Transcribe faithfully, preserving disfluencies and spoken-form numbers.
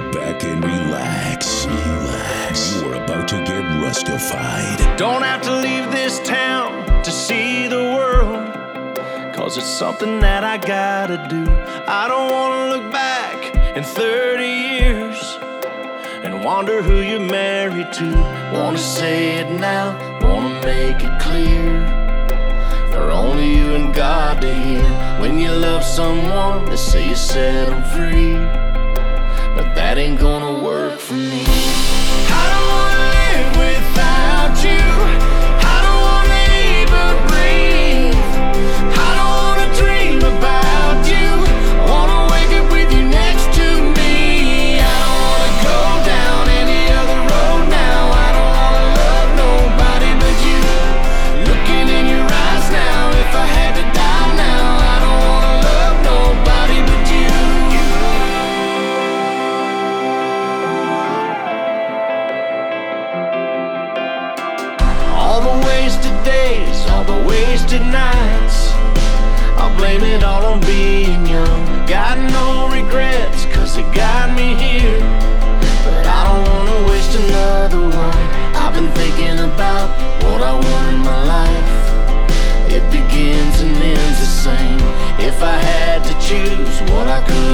back and relax, relax. You're about to get rustified. Don't have to leave this town to see the world, cause it's something that I gotta do. I don't wanna look back in thirty years and wonder who you're married to. Wanna say it now, wanna make it clear, for only you and God to hear. When you love someone, they say you set them free, but that ain't gonna work for me. I don't wanna live without you. I don't wanna even breathe. I don't wanna dream about you. I wanna wake up with you next to me. I don't wanna go down any other road now. I don't wanna love nobody but you. Looking in your eyes now, if I had to die now, I don't wanna love nobody but you. All the wasted days, all the wasted nights, I'll blame it all on being young. Got no regrets, cause it got me here, but I don't wanna waste another one. I've been thinking about what I want in my life. It begins and ends the same. If I had to choose what I could